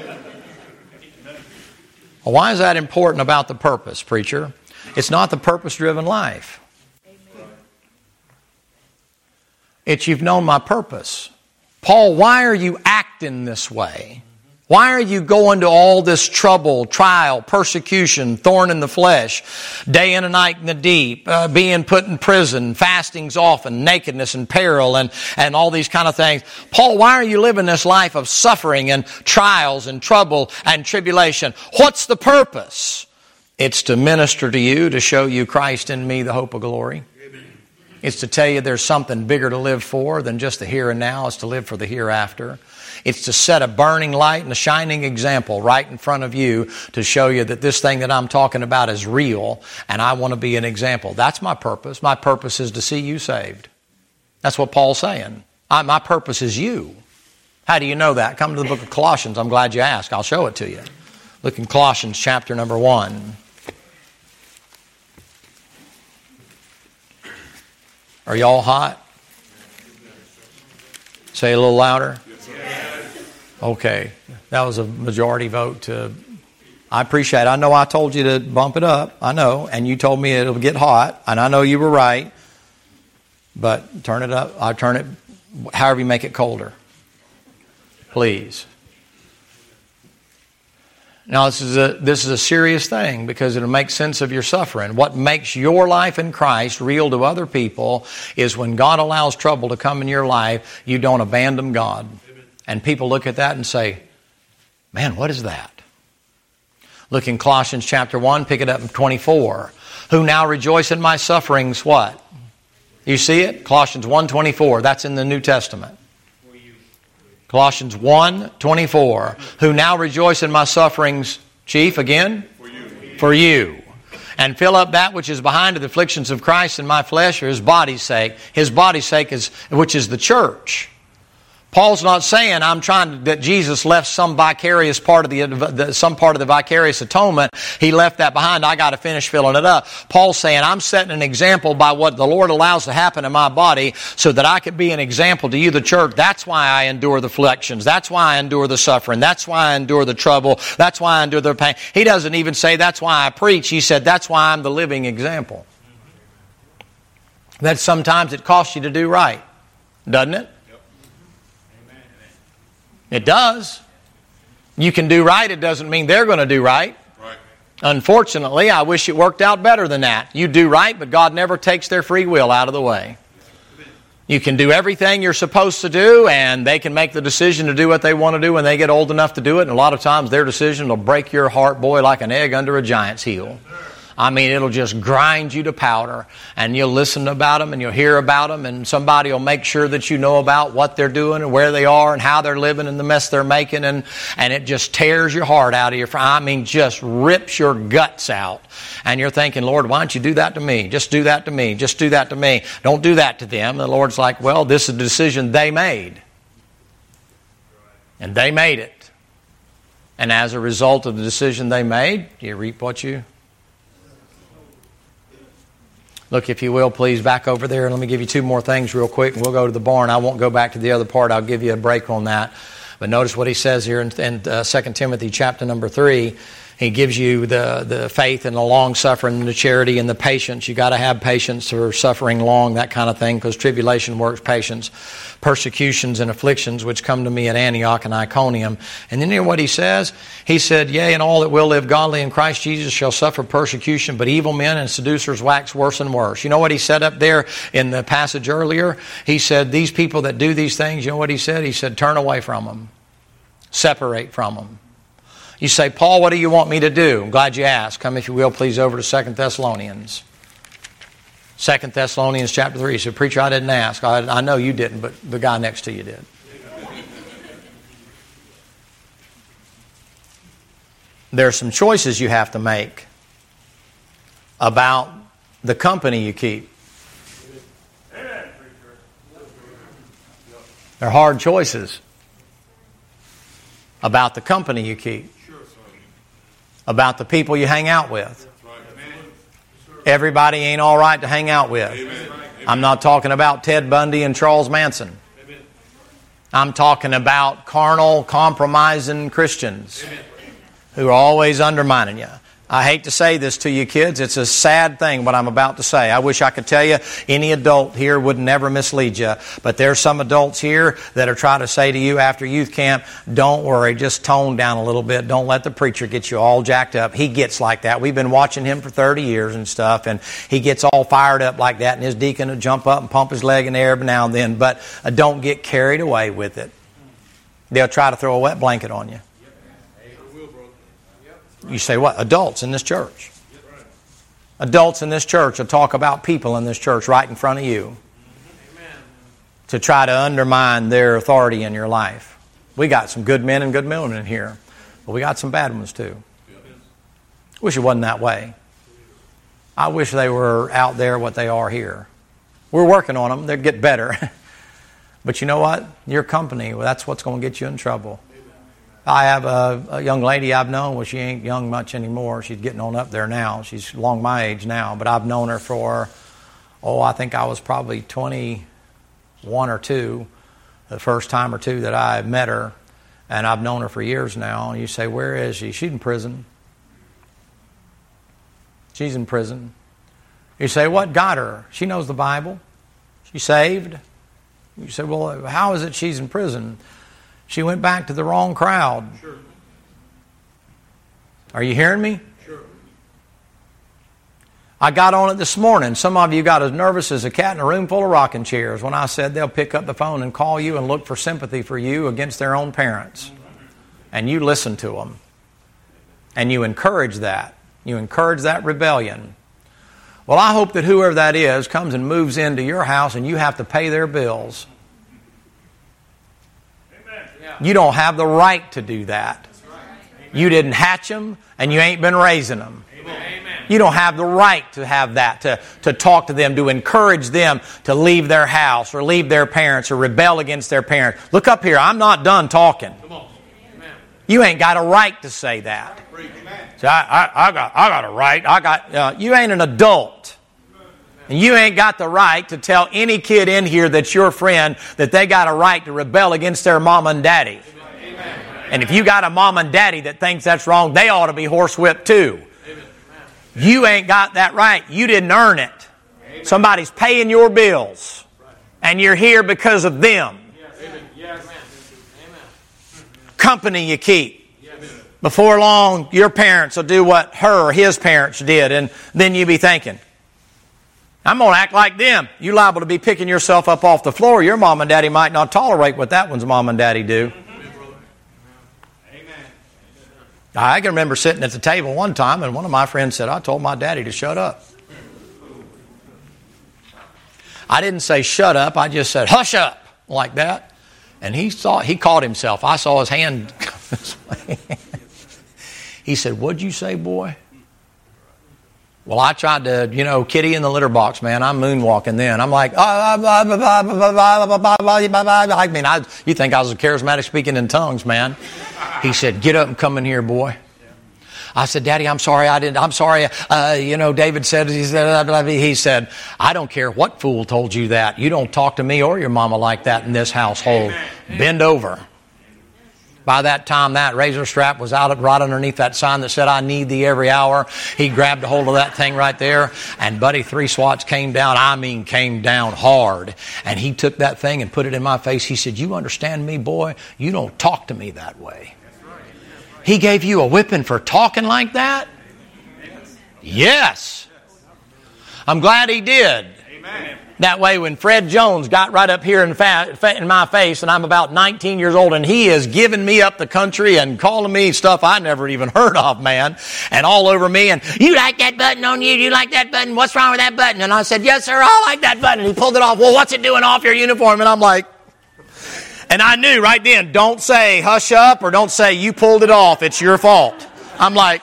Speaker 1: Well, why is that important about the purpose, preacher? It's not the purpose-driven life. It's you've known my purpose. Paul, why are you acting this way? Why are you going to all this trouble, trial, persecution, thorn in the flesh, day and a night in the deep, being put in prison, fastings often, nakedness and peril, and all these kind of things? Paul, why are you living this life of suffering and trials and trouble and tribulation? What's the purpose? It's to minister to you, to show you Christ in me, the hope of glory. It's to tell you there's something bigger to live for than just the here and now. It's to live for the hereafter. It's to set a burning light and a shining example right in front of you to show you that this thing that I'm talking about is real and I want to be an example. That's my purpose. My purpose is to see you saved. That's what Paul's saying. My purpose is you. How do you know that? Come to the book of Colossians. I'm glad you asked. I'll show it to you. Look in Colossians chapter number 1. Are y'all hot? Say a little louder. Okay. That was a majority vote to... I appreciate it. I know I told you to bump it up. I know. And you told me it'll get hot. And I know you were right. But turn it up. I'll turn it however you make it colder. Please. Now, this is a serious thing because it'll make sense of your suffering. What makes your life in Christ real to other people is when God allows trouble to come in your life, you don't abandon God. And people look at that and say, man, what is that? Look in Colossians chapter 1, pick it up in 24. Who now rejoice in my sufferings, what? You see it? Colossians 1:24. That's in the New Testament. Colossians 1:24. Who now rejoice in my sufferings, chief, again? For you. And fill up that which is behind of the afflictions of Christ in my flesh for His body's sake. His body's sake which is the church. Paul's not saying that Jesus left some vicarious part of some part of the vicarious atonement. He left that behind. I got to finish filling it up. Paul's saying I'm setting an example by what the Lord allows to happen in my body so that I could be an example to you, the church. That's why I endure the afflictions. That's why I endure the suffering. That's why I endure the trouble. That's why I endure the pain. He doesn't even say that's why I preach. He said that's why I'm the living example. That sometimes it costs you to do right, doesn't it? It does. You can do right. It doesn't mean they're going to do right. Unfortunately, I wish it worked out better than that. You do right, but God never takes their free will out of the way. You can do everything you're supposed to do, and they can make the decision to do what they want to do when they get old enough to do it. And a lot of times their decision will break your heart, boy, like an egg under a giant's heel. I mean, it'll just grind you to powder, and you'll listen about them and you'll hear about them, and somebody will make sure that you know about what they're doing and where they are and how they're living and the mess they're making, and it just tears your heart out of just rips your guts out. And you're thinking, Lord, why don't you do that to me? Just do that to me. Just do that to me. Don't do that to them. And the Lord's like, well, this is a decision they made. And they made it. And as a result of the decision they made, you reap what you... Look, if you will, please, back over there. Let me give you two more things real quick, and we'll go to the barn. I won't go back to the other part. I'll give you a break on that. But notice what he says here in 2 Timothy chapter number 3. He gives you the faith and the long-suffering and the charity and the patience. You got to have patience for suffering long, that kind of thing, because tribulation works patience. Persecutions and afflictions which come to me at Antioch and Iconium. And then you know what he says? He said, yea, and all that will live godly in Christ Jesus shall suffer persecution, but evil men and seducers wax worse and worse. You know what he said up there in the passage earlier? He said, these people that do these things, you know what he said? He said, turn away from them. Separate from them. You say, Paul, what do you want me to do? I'm glad you asked. Come, if you will, please, over to 2 Thessalonians. 2 Thessalonians chapter 3. So, preacher, I didn't ask. I know you didn't, but the guy next to you did. There are some choices you have to make about the company you keep. They're hard choices about the company you keep. About the people you hang out with. Everybody ain't all right to hang out with. I'm not talking about Ted Bundy and Charles Manson. I'm talking about carnal, compromising Christians who are always undermining you. I hate to say this to you kids. It's a sad thing what I'm about to say. I wish I could tell you any adult here would never mislead you. But there's some adults here that are trying to say to you after youth camp, don't worry, just tone down a little bit. Don't let the preacher get you all jacked up. He gets like that. We've been watching him for 30 years and stuff, and he gets all fired up like that, and his deacon will jump up and pump his leg in the air every now and then. But don't get carried away with it. They'll try to throw a wet blanket on you. You say, what? Adults in this church. Adults in this church will talk about people in this church right in front of you to try to undermine their authority in your life. We got some good men and good women in here, but we got some bad ones too. Wish it wasn't that way. I wish they were out there what they are here. We're working on them. They'll get better. But you know what? Your company, well, that's what's going to get you in trouble. I have a young lady I've known. Well, she ain't young much anymore. She's getting on up there now. She's along my age now. But I've known her for, I think I was probably 21 or 2, the first time or two that I met her. And I've known her for years now. And you say, where is she? She's in prison. She's in prison. You say, what got her? She knows the Bible. She's saved. You say, well, how is it she's in prison? She went back to the wrong crowd.
Speaker 2: Sure.
Speaker 1: Are you hearing me?
Speaker 2: Sure.
Speaker 1: I got on it this morning. Some of you got as nervous as a cat in a room full of rocking chairs when I said they'll pick up the phone and call you and look for sympathy for you against their own parents. And you listen to them. And you encourage that. You encourage that rebellion. Well, I hope that whoever that is comes and moves into your house and you have to pay their bills. You don't have the right to do that. You didn't hatch them, and you ain't been raising them. You don't have the right to have that, to talk to them, to encourage them to leave their house or leave their parents or rebel against their parents. Look up here. I'm not done talking. You ain't got a right to say that. So I got a right. You ain't an adult. And you ain't got the right to tell any kid in here that's your friend that they got a right to rebel against their mom and daddy. Amen. And if you got a mom and daddy that thinks that's wrong, they ought to be horsewhipped too. Amen. You ain't got that right. You didn't earn it. Amen. Somebody's paying your bills. And you're here because of them. Yes. Company you keep. Yes. Before long, your parents will do what her or his parents did. And then you be thinking, I'm going to act like them. You're liable to be picking yourself up off the floor. Your mom and daddy might not tolerate what that one's mom and daddy do. Amen. I can remember sitting at the table one time and one of my friends said, I told my daddy to shut up. I didn't say shut up. I just said hush up like that. And he caught himself. I saw his hand come this way. He said, what'd you say, boy? Well, I tried to, kitty in the litter box, man. I'm moonwalking then. I'm like, you think I was a charismatic speaking in tongues, man. He said, get up and come in here, boy. I said, Daddy, I'm sorry. David said, he said, I don't care what fool told you that. You don't talk to me or your mama like that in this household. Bend over. By that time, that razor strap was out right underneath that sign that said, I need thee every hour. He grabbed a hold of that thing right there, and buddy, 3 swats came down. Came down hard. And he took that thing and put it in my face. He said, you understand me, boy? You don't talk to me that way. He gave you a whipping for talking like that? Yes. I'm glad he did. Amen. That way when Fred Jones got right up here in my face and I'm about 19 years old and he is giving me up the country and calling me stuff I never even heard of, man, and all over me, and you like that button on you? You like that button? What's wrong with that button? And I said, yes, sir, I like that button. And he pulled it off. Well, what's it doing off your uniform? And I'm like, and I knew right then, don't say hush up or don't say you pulled it off. It's your fault. I'm like,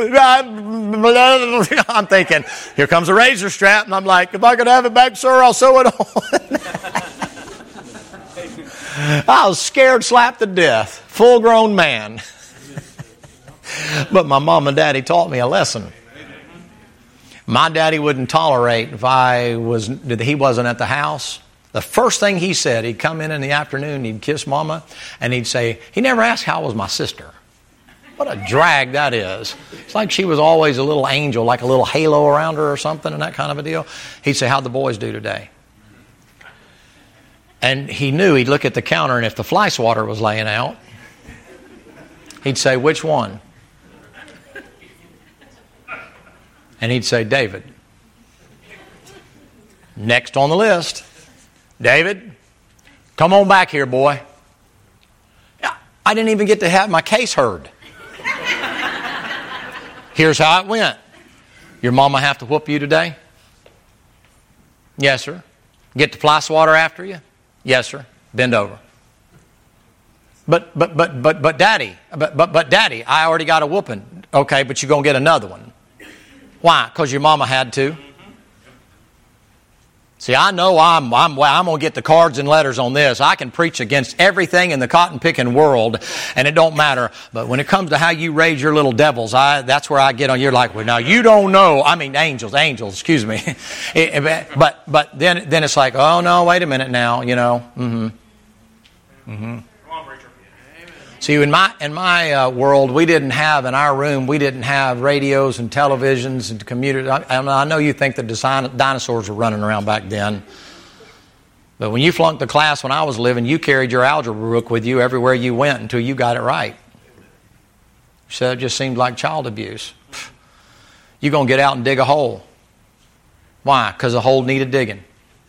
Speaker 1: I'm thinking, here comes a razor strap. And I'm like, if I could have it back, sir, I'll sew it on. I was scared slap to death. Full-grown man. But my mom and daddy taught me a lesson. My daddy wouldn't tolerate if he wasn't at the house. The first thing he said, he'd come in the afternoon, he'd kiss mama, and he'd say, he never asked how was my sister. What a drag that is. It's like she was always a little angel, like a little halo around her or something and that kind of a deal. He'd say, how'd the boys do today? And he knew he'd look at the counter, and if the fly swatter was laying out, he'd say, which one? And he'd say, David. Next on the list, David, come on back here, boy. I didn't even get to have my case heard. Here's how it went. Your mama have to whoop you today? Yes, sir. Get the fly swatter after you? Yes, sir. Bend over. But Daddy, I already got a whooping. Okay, but you're going to get another one. Why? Because your mama had to. See, I know I'm going to get the cards and letters on this. I can preach against everything in the cotton-picking world, and it don't matter. But when it comes to how you raise your little devils, that's where I get on. You're like, well, now you don't know. I mean, angels, excuse me. But then it's like, oh, no, wait a minute now, you know. See, in my world, we didn't have, in our room, we didn't have radios and televisions and computers. I know you think the dinosaurs were running around back then. But when you flunked the class when I was living, you carried your algebra book with you everywhere you went until you got it right. So it just seemed like child abuse. You're going to get out and dig a hole. Why? Because the hole needed digging.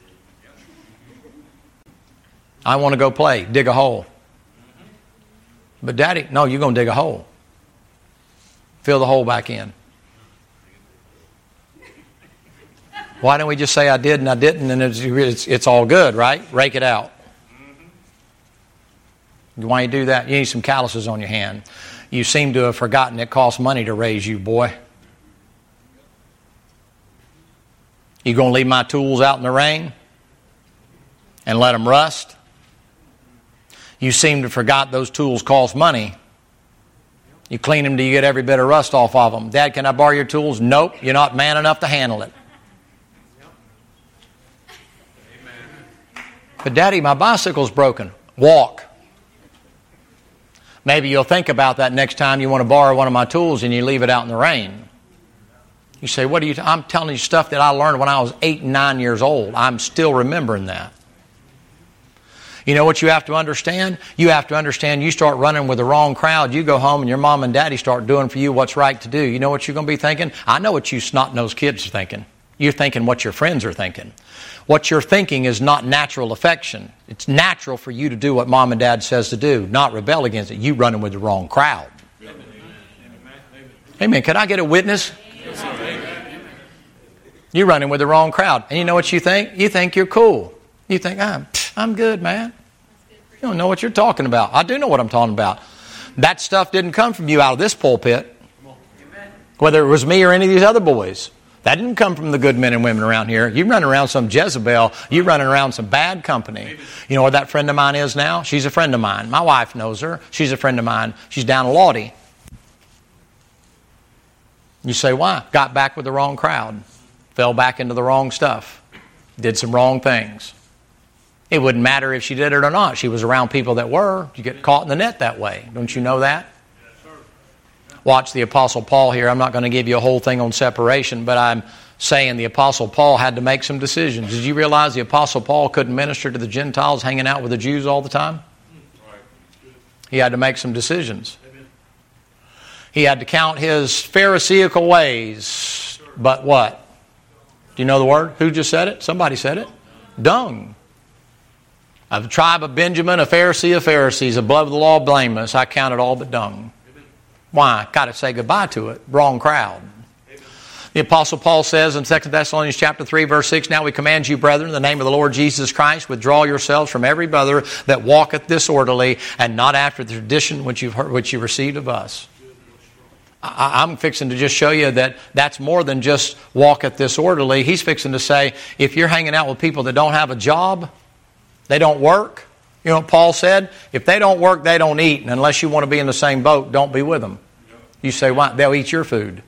Speaker 1: I want to go play. Dig a hole. But Daddy, no, you're going to dig a hole. Fill the hole back in. Why don't we just say I did and I didn't and it's all good, right? Rake it out. Why you do that? You need some calluses on your hand. You seem to have forgotten it costs money to raise you, boy. You going to leave my tools out in the rain and let them rust? You seem to have forgot those tools cost money. You clean them till you get every bit of rust off of them. Dad, can I borrow your tools? Nope, you're not man enough to handle it. But Daddy, my bicycle's broken. Walk. Maybe you'll think about that next time you want to borrow one of my tools and you leave it out in the rain. You say, what are you? I'm telling you stuff that I learned when I was 8 and 9 years old. I'm still remembering that. You know what you have to understand? You have to understand you start running with the wrong crowd. You go home and your mom and daddy start doing for you what's right to do. You know what you're going to be thinking? I know what you snot-nosed kids are thinking. You're thinking what your friends are thinking. What you're thinking is not natural affection. It's natural for you to do what mom and dad says to do, not rebel against it. You running with the wrong crowd. Amen. Can I get a witness? You're running with the wrong crowd. And you know what you think? You think you're cool. You think, I'm good, man. You don't know what you're talking about. I do know what I'm talking about. That stuff didn't come from you out of this pulpit. Whether it was me or any of these other boys. That didn't come from the good men and women around here. You're running around some Jezebel. You're running around some bad company. You know where that friend of mine is now? She's a friend of mine. My wife knows her. She's a friend of mine. She's down in Lawdy. You say, why? Got back with the wrong crowd. Fell back into the wrong stuff. Did some wrong things. It wouldn't matter if she did it or not. She was around people that were. You get caught in the net that way. Don't you know that? Watch the Apostle Paul here. I'm not going to give you a whole thing on separation, but I'm saying the Apostle Paul had to make some decisions. Did you realize the Apostle Paul couldn't minister to the Gentiles hanging out with the Jews all the time? He had to make some decisions. He had to count his Pharisaical ways. But what? Do you know the word? Who just said it? Somebody said it. Dung. Of the tribe of Benjamin, a Pharisee of Pharisees, above the law blameless, I counted all but dung. Why? Got to say goodbye to it. Wrong crowd. The Apostle Paul says in 2 Thessalonians chapter 3, verse 6, now we command you, brethren, in the name of the Lord Jesus Christ, withdraw yourselves from every brother that walketh disorderly, and not after the tradition which you received of us. I'm fixing to just show you that that's more than just walketh disorderly. He's fixing to say, if you're hanging out with people that don't have a job, they don't work. You know what Paul said? If they don't work, they don't eat. And unless you want to be in the same boat, don't be with them. You say, why? They'll eat your food.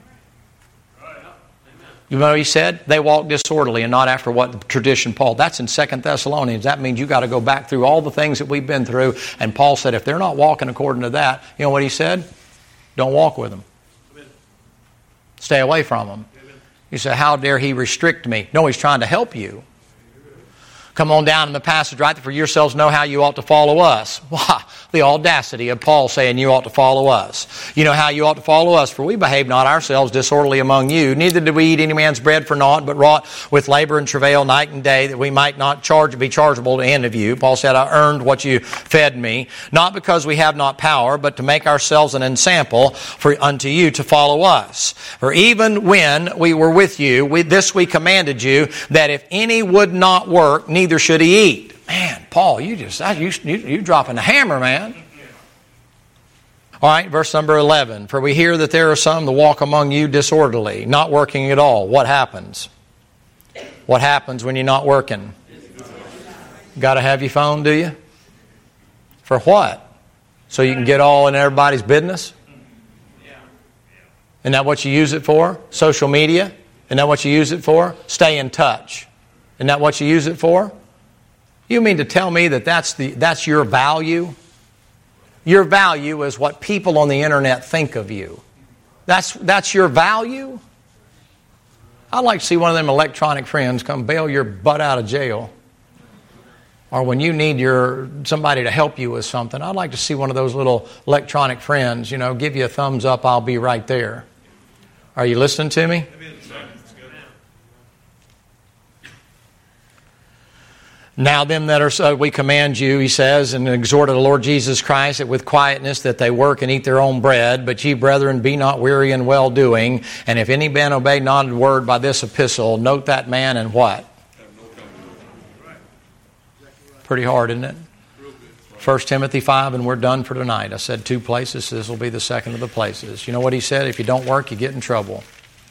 Speaker 1: You know what he said? They walk disorderly and not after what the tradition Paul. That's in 2 Thessalonians. That means you got to go back through all the things that we've been through. And Paul said, if they're not walking according to that, you know what he said? Don't walk with them. Stay away from them. You say, how dare he restrict me? No, he's trying to help you. Come on down in the passage right there. For yourselves know how you ought to follow us. Why? The audacity of Paul saying you ought to follow us. You know how you ought to follow us. For we behave not ourselves disorderly among you. Neither did we eat any man's bread for naught, but wrought with labor and travail night and day, that we might not be chargeable to any of you. Paul said, I earned what you fed me. Not because we have not power, but to make ourselves an ensample unto you to follow us. For even when we were with you, this we commanded you, that if any would not work, neither should he eat. Man, Paul, you dropping the hammer, man. All right, verse number 11. For we hear that there are some that walk among you disorderly, not working at all. What happens? What happens when you're not working? Got to have your phone, do you? For what? So you can get all in everybody's business? Isn't that what you use it for? Social media? Isn't that what you use it for? Stay in touch. Isn't that what you use it for? You mean to tell me that that's your value? Your value is what people on the internet think of you. That's your value? I'd like to see one of them electronic friends come bail your butt out of jail. Or when you need somebody to help you with something, I'd like to see one of those little electronic friends, give you a thumbs up, I'll be right there. Are you listening to me? Now them that are so, we command you, he says, and exhort the Lord Jesus Christ that with quietness that they work and eat their own bread. But ye, brethren, be not weary in well-doing. And if any man obey not the word by this epistle, note that man and what? Pretty hard, isn't it? 1 Timothy 5, and we're done for tonight. I said 2 places. This will be the second of the places. You know what he said? If you don't work, you get in trouble.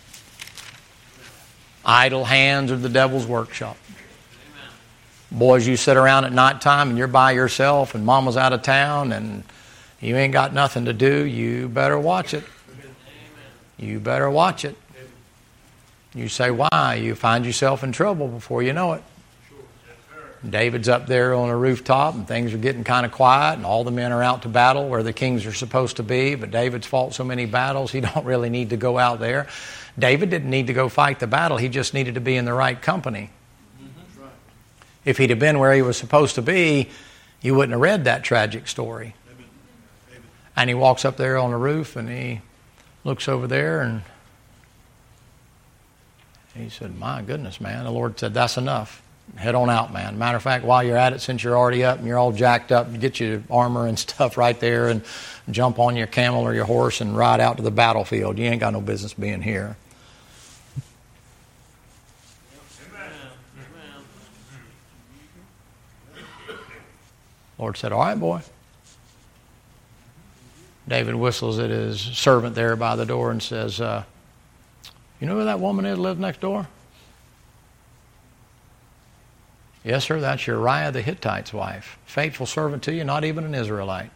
Speaker 1: Idle hands are the devil's workshop. Boys, you sit around at night time and you're by yourself and mama's out of town and you ain't got nothing to do, you better watch it. You better watch it. You say, why? You find yourself in trouble before you know it. David's up there on a rooftop and things are getting kind of quiet and all the men are out to battle where the kings are supposed to be, but David's fought so many battles he don't really need to go out there. David didn't need to go fight the battle, he just needed to be in the right company. If he'd have been where he was supposed to be, you wouldn't have read that tragic story. And he walks up there on the roof and he looks over there and he said, my goodness, man. The Lord said, that's enough. Head on out, man. Matter of fact, while you're at it, since you're already up and you're all jacked up, get your armor and stuff right there and jump on your camel or your horse and ride out to the battlefield. You ain't got no business being here. Lord said, all right, boy. David whistles at his servant there by the door and says, you know who that woman is that lives next door? Yes, sir, that's Uriah the Hittite's wife. Faithful servant to you, not even an Israelite.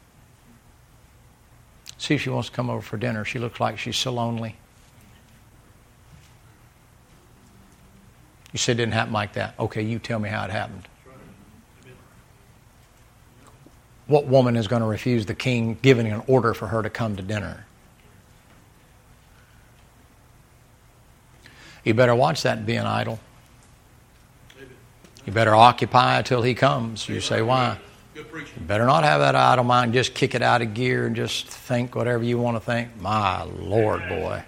Speaker 1: See if she wants to come over for dinner. She looks like she's so lonely. You said it didn't happen like that. Okay, you tell me how it happened. What woman is going to refuse the king giving an order for her to come to dinner? You better watch that being idle. You better occupy until he comes. You say, why? You better not have that idle mind. Just kick it out of gear and just think whatever you want to think. My Lord, boy.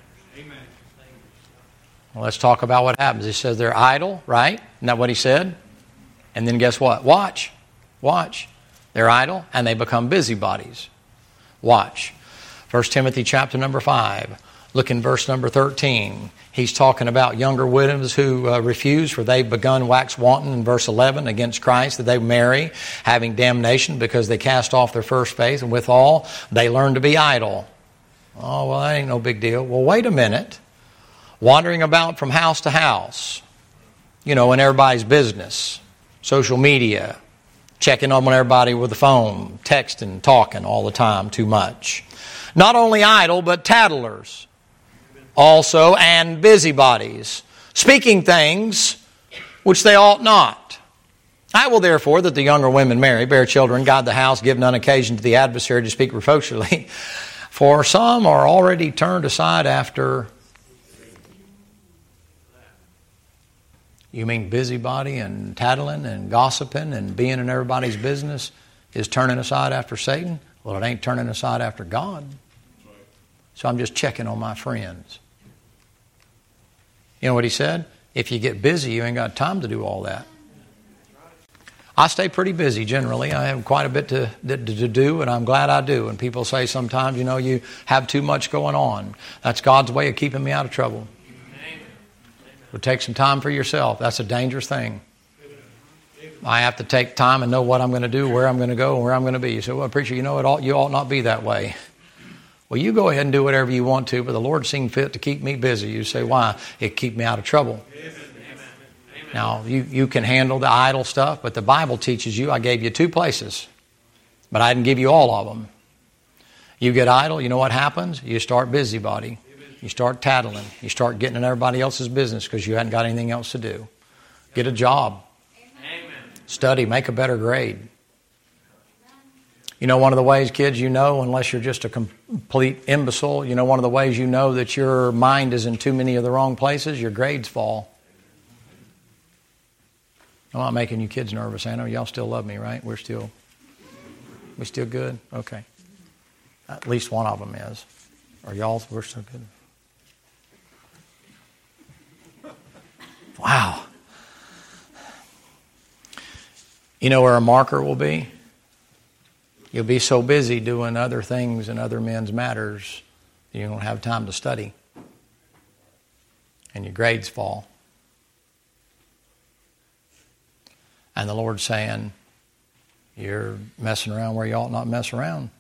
Speaker 1: Well, let's talk about what happens. He says they're idle, right? Isn't that what he said? And then guess what? Watch. They're idle and they become busybodies. Watch. 1 Timothy chapter number 5. Look in verse number 13. He's talking about younger widows who refuse, for they've begun wax wanton in verse 11 against Christ, that they marry, having damnation because they cast off their first faith, and withal they learn to be idle. Oh, well, that ain't no big deal. Well, wait a minute. Wandering about from house to house, in everybody's business, social media, checking on everybody with the phone, texting, talking all the time too much. Not only idle, but tattlers also, and busybodies, speaking things which they ought not. I will therefore that the younger women marry, bear children, guide the house, give none occasion to the adversary to speak reproachfully. For some are already turned aside after. You mean busybody and tattling and gossiping and being in everybody's business is turning aside after Satan? Well, it ain't turning aside after God. So I'm just checking on my friends. You know what he said? If you get busy, you ain't got time to do all that. I stay pretty busy generally. I have quite a bit to do, and I'm glad I do. And people say sometimes, you have too much going on. That's God's way of keeping me out of trouble. But take some time for yourself. That's a dangerous thing. I have to take time and know what I'm going to do, where I'm going to go, and where I'm going to be. You say, well, preacher, you ought not be that way. Well, you go ahead and do whatever you want to, but the Lord seemed fit to keep me busy. You say, why? It keep me out of trouble. Now, you can handle the idle stuff, but the Bible teaches you, I gave you 2 places, but I didn't give you all of them. You get idle, you know what happens? You start busybody. You start tattling. You start getting in everybody else's business because you hadn't got anything else to do. Get a job. Amen. Study. Make a better grade. You know one of the ways, kids, unless you're just a complete imbecile, one of the ways you know that your mind is in too many of the wrong places, your grades fall. I'm not making you kids nervous. I know y'all still love me, right? We still good? Okay. At least one of them is. Or we're still good. Wow. You know where a marker will be? You'll be so busy doing other things and other men's matters, you don't have time to study. And your grades fall. And the Lord's saying, you're messing around where you ought not mess around.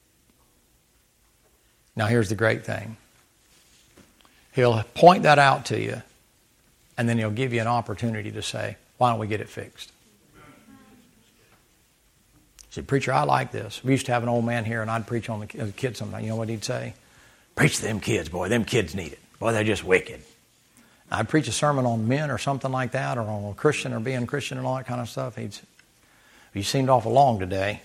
Speaker 1: Now here's the great thing. He'll point that out to you, and then He'll give you an opportunity to say, why don't we get it fixed? He said, preacher, I like this. We used to have an old man here, and I'd preach on the kids sometimes. You know what he'd say? Preach to them kids, boy. Them kids need it. Boy, they're just wicked. I'd preach a sermon on men or something like that, or on a Christian or being Christian and all that kind of stuff. He'd say, you seemed awful long today.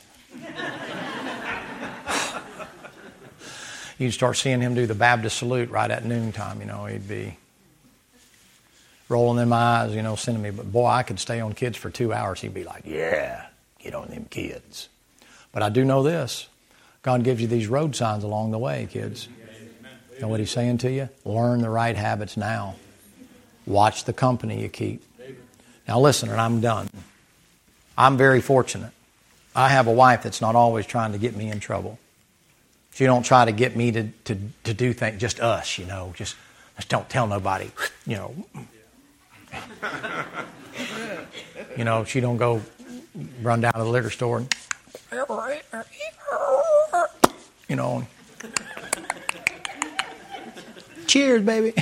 Speaker 1: You'd start seeing him do the Baptist salute right at noontime. He'd be rolling them eyes, sending me. But boy, I could stay on kids for 2 hours. He'd be like, yeah, get on them kids. But I do know this. God gives you these road signs along the way, kids. You know what He's saying to you? Learn the right habits now. Watch the company you keep. Now listen, and I'm done. I'm very fortunate. I have a wife that's not always trying to get me in trouble. She don't try to get me to do things, just us, just don't tell nobody, she don't go run down to the liquor store and, cheers, baby.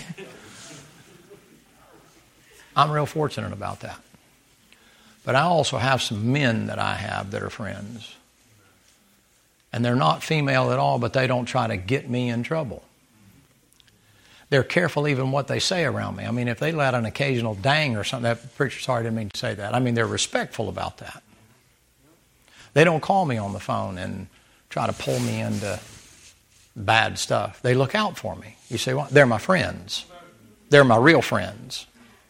Speaker 1: I'm real fortunate about that. But I also have some men that I have that are friends. And they're not female at all, but they don't try to get me in trouble. They're careful even what they say around me. I mean, if they let an occasional dang or something, that preacher, sorry, I didn't mean to say that. I mean, they're respectful about that. They don't call me on the phone and try to pull me into bad stuff. They look out for me. You say, well, they're my friends. They're my real friends.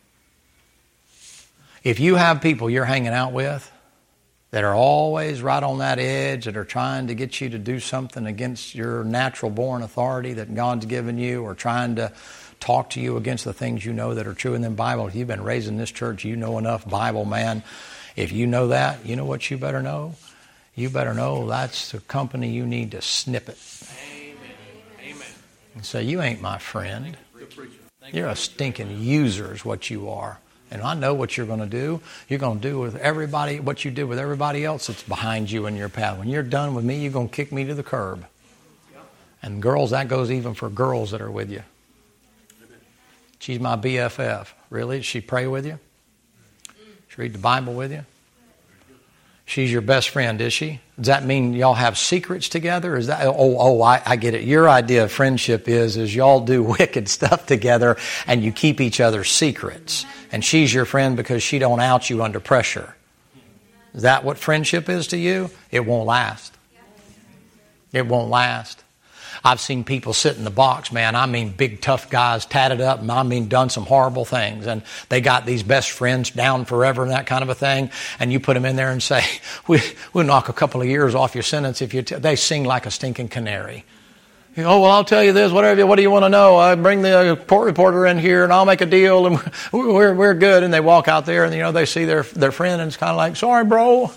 Speaker 1: If you have people you're hanging out with that are always right on that edge, that are trying to get you to do something against your natural-born authority that God's given you, or trying to talk to you against the things you know that are true in the Bible. If you've been raised in this church, you know enough Bible, man. If you know that, you know what you better know? You better know that's the company you need to snip it. Amen. And say, you ain't my friend. You're a stinking user is what you are. And I know what you're going to do. You're going to do with everybody what you did with everybody else that's behind you in your path. When you're done with me, you're going to kick me to the curb. And girls, that goes even for girls that are with you. She's my BFF. Really? Does she pray with you? She read the Bible with you? She's your best friend, is she? Does that mean y'all have secrets together? Is that? I get it. Your idea of friendship is y'all do wicked stuff together and you keep each other's secrets. And she's your friend because she don't out you under pressure. Is that what friendship is to you? It won't last. It won't last. I've seen people sit in the box, man. I mean, big, tough guys, tatted up, and I mean, done some horrible things. And they got these best friends down forever and that kind of a thing. And you put them in there and say, we'll knock a couple of years off your sentence if you... They sing like a stinking canary. You go, oh, well, I'll tell you this, whatever. What do you want to know? I bring the court reporter in here, and I'll make a deal, and we're good. And they walk out there, and, you know, they see their friend, and it's kind of like, sorry, bro.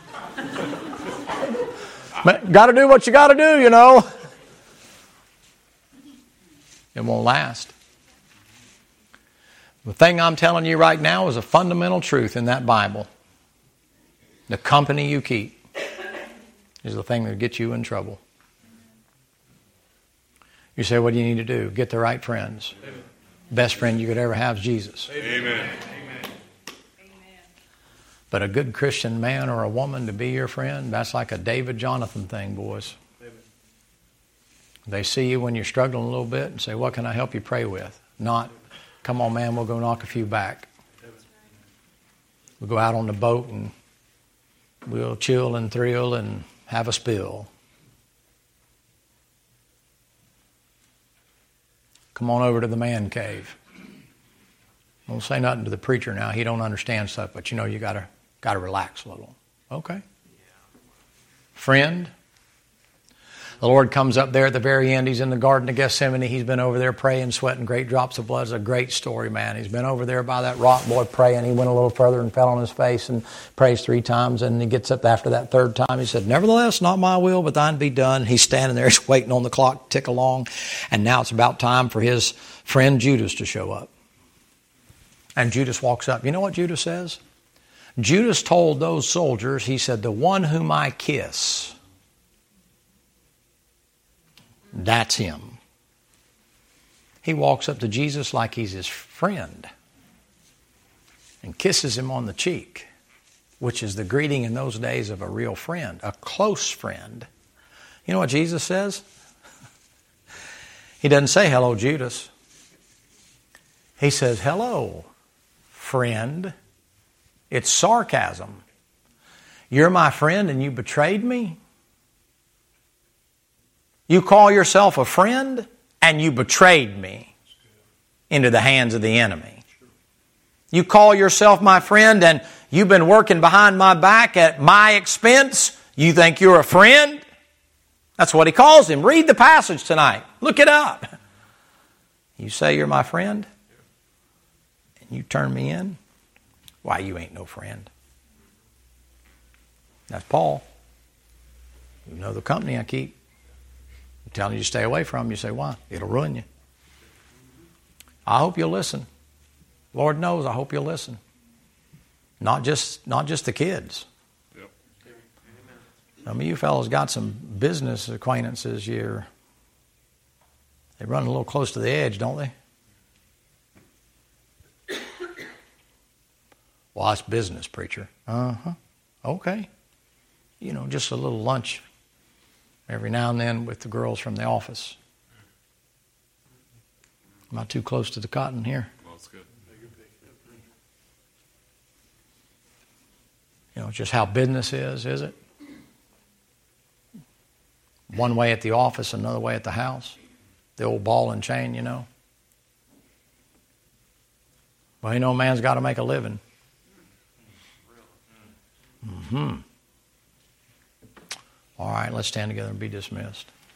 Speaker 1: Got to do what you got to do, you know. It won't last. The thing I'm telling you right now is a fundamental truth in that Bible. The company you keep is the thing that gets you in trouble. You say, what do you need to do? Get the right friends. Amen. Best friend you could ever have is Jesus.
Speaker 2: Amen.
Speaker 1: But a good Christian man or a woman to be your friend, that's like a David Jonathan thing, boys. Amen. They see you when you're struggling a little bit and say, what can I help you pray with? Not, come on, man, we'll go knock a few back. We'll go out on the boat and we'll chill and thrill and have a spill. Come on over to the man cave. Don't say nothing to the preacher now. He don't understand stuff, but you know you gotta relax a little. Okay. Friend. The Lord comes up there at the very end. He's in the Garden of Gethsemane. He's been over there praying, sweating great drops of blood. It's a great story, man. He's been over there by that rock, boy, praying. He went a little further and fell on his face and prays 3 times. And he gets up after that 3rd time. He said, nevertheless, not my will, but thine be done. He's standing there, he's waiting on the clock to tick along. And now it's about time for his friend Judas to show up. And Judas walks up. You know what Judas says? Judas told those soldiers, he said, the one whom I kiss, that's him. He walks up to Jesus like he's his friend and kisses him on the cheek, which is the greeting in those days of a real friend, a close friend. You know what Jesus says? He doesn't say, hello, Judas. He says, hello, friend. It's sarcasm. You're my friend and you betrayed me? You call yourself a friend and you betrayed me into the hands of the enemy. You call yourself my friend and you've been working behind my back at my expense. You think you're a friend? That's what he calls him. Read the passage tonight. Look it up. You say you're my friend and you turn me in? Why, you ain't no friend. That's Paul. You know the company I keep. I'm telling you to stay away from. You say, why? It'll ruin you. I hope you'll listen. Lord knows, I hope you'll listen. Not just the kids. Yep. Some of you fellows got some business acquaintances here. They run a little close to the edge, don't they? Well, it's business, preacher. Uh-huh. Okay. You know, just a little lunch every now and then with the girls from the office. Am I too close to the cotton here?
Speaker 2: Well, that's good.
Speaker 1: You know, just how business is it? One way at the office, another way at the house. The old ball and chain, you know. Well, you know, man's got to make a living. Mm-hmm. All right, let's stand together and be dismissed.